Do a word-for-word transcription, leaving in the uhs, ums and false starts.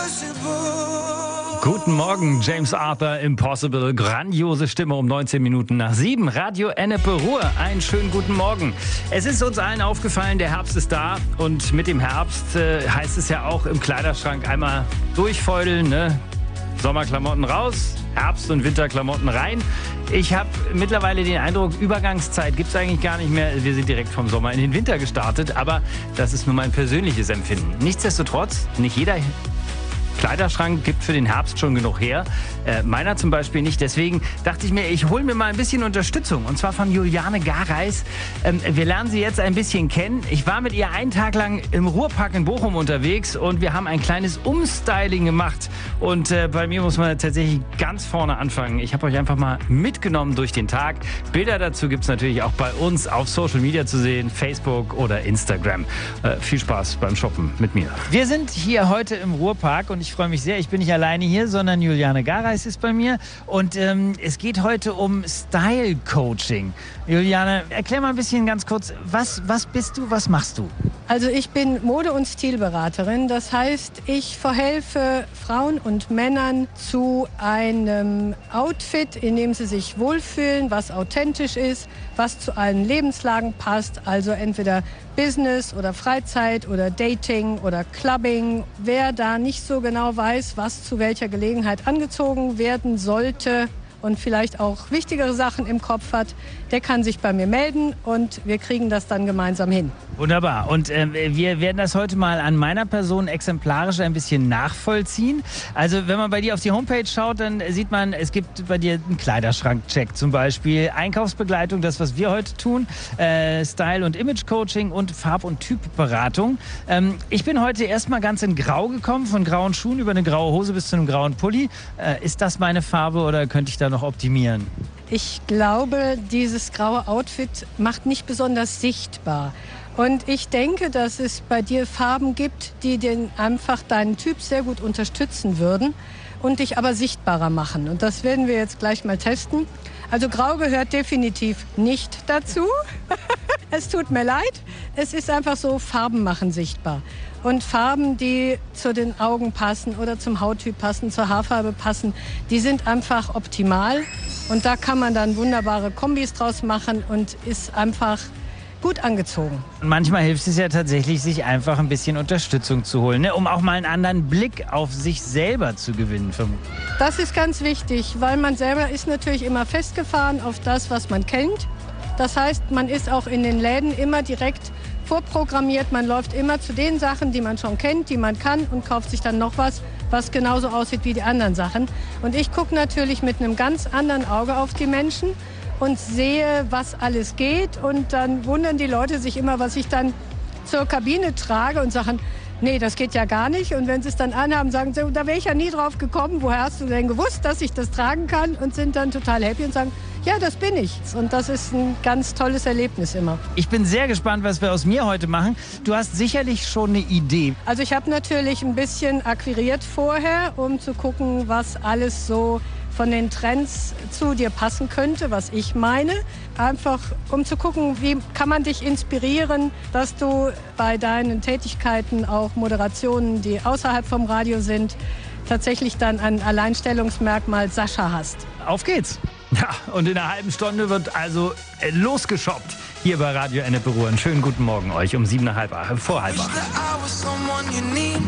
Guten Morgen, James Arthur, Impossible. Grandiose Stimme um neunzehn Minuten nach sieben. Radio Ennepe Ruhr. Einen schönen guten Morgen. Es ist uns allen aufgefallen, der Herbst ist da. Und mit dem Herbst äh, heißt es ja auch im Kleiderschrank einmal durchfeudeln, ne? Sommerklamotten raus, Herbst- und Winterklamotten rein. Ich habe mittlerweile den Eindruck, Übergangszeit gibt es eigentlich gar nicht mehr. Wir sind direkt vom Sommer in den Winter gestartet. Aber das ist nur mein persönliches Empfinden. Nichtsdestotrotz, nicht jeder Kleiderschrank gibt für den Herbst schon genug her. Äh, meiner zum Beispiel nicht. Deswegen dachte ich mir, ich hole mir mal ein bisschen Unterstützung. Und zwar von Juliane Gareis. Ähm, wir lernen sie jetzt ein bisschen kennen. Ich war mit ihr einen Tag lang im Ruhrpark in Bochum unterwegs und wir haben ein kleines Umstyling gemacht. Und äh, bei mir muss man tatsächlich ganz vorne anfangen. Ich habe euch einfach mal mitgenommen durch den Tag. Bilder dazu gibt es natürlich auch bei uns auf Social Media zu sehen, Facebook oder Instagram. Äh, viel Spaß beim Shoppen mit mir. Wir sind hier heute im Ruhrpark und ich freue mich sehr. Ich bin nicht alleine hier, sondern Juliane Gareis ist bei mir. Und ähm, es geht heute um Style Coaching. Juliane, erklär mal ein bisschen ganz kurz, was, was bist du, was machst du? Also ich bin Mode- und Stilberaterin. Das heißt, ich verhelfe Frauen und Männern zu einem Outfit, in dem sie sich wohlfühlen, was authentisch ist, was zu allen Lebenslagen passt. Also entweder Business oder Freizeit oder Dating oder Clubbing. Wer da nicht so genau weiß, was zu welcher Gelegenheit angezogen werden sollte und vielleicht auch wichtigere Sachen im Kopf hat, der kann sich bei mir melden und wir kriegen das dann gemeinsam hin. Wunderbar. Und äh, wir werden das heute mal an meiner Person exemplarisch ein bisschen nachvollziehen. Also wenn man bei dir auf die Homepage schaut, dann sieht man, es gibt bei dir einen Kleiderschrankcheck zum Beispiel, Einkaufsbegleitung, das was wir heute tun, äh, Style- und Image-Coaching und Farb- und Typberatung. Ähm, ich bin heute erstmal ganz in Grau gekommen, von grauen Schuhen über eine graue Hose bis zu einem grauen Pulli. Äh, ist das meine Farbe oder könnte ich da noch optimieren? Ich glaube, dieses graue Outfit macht nicht besonders sichtbar. Und ich denke, dass es bei dir Farben gibt, die den einfach deinen Typ sehr gut unterstützen würden und dich aber sichtbarer machen. Und das werden wir jetzt gleich mal testen. Also Grau gehört definitiv nicht dazu. Es tut mir leid. Es ist einfach so, Farben machen sichtbar. Und Farben, die zu den Augen passen oder zum Hauttyp passen, zur Haarfarbe passen, die sind einfach optimal. Und da kann man dann wunderbare Kombis draus machen und ist einfach gut angezogen. Manchmal hilft es ja tatsächlich, sich einfach ein bisschen Unterstützung zu holen, ne? Um auch mal einen anderen Blick auf sich selber zu gewinnen. Vermutlich. Das ist ganz wichtig, weil man selber ist natürlich immer festgefahren auf das, was man kennt. Das heißt, man ist auch in den Läden immer direkt vorprogrammiert. Man läuft immer zu den Sachen, die man schon kennt, die man kann und kauft sich dann noch was, was genauso aussieht wie die anderen Sachen. Und ich gucke natürlich mit einem ganz anderen Auge auf die Menschen und sehe, was alles geht. Und dann wundern die Leute sich immer, was ich dann zur Kabine trage und sagen, nee, das geht ja gar nicht. Und wenn sie es dann anhaben, sagen sie, da wäre ich ja nie drauf gekommen. Woher hast du denn gewusst, dass ich das tragen kann? Und sind dann total happy und sagen, ja, das bin ich. Und das ist ein ganz tolles Erlebnis immer. Ich bin sehr gespannt, was wir aus mir heute machen. Du hast sicherlich schon eine Idee. Also ich habe natürlich ein bisschen akquiriert vorher, um zu gucken, was alles so von den Trends zu dir passen könnte, was ich meine. Einfach um zu gucken, wie kann man dich inspirieren, dass du bei deinen Tätigkeiten auch Moderationen, die außerhalb vom Radio sind, tatsächlich dann ein Alleinstellungsmerkmal Sascha hast. Auf geht's! Ja, und in einer halben Stunde wird also äh, losgeshoppt hier bei Radio Ennepe Ruhr. Einen schönen guten Morgen euch um sieben nach halb, äh, vor halb acht.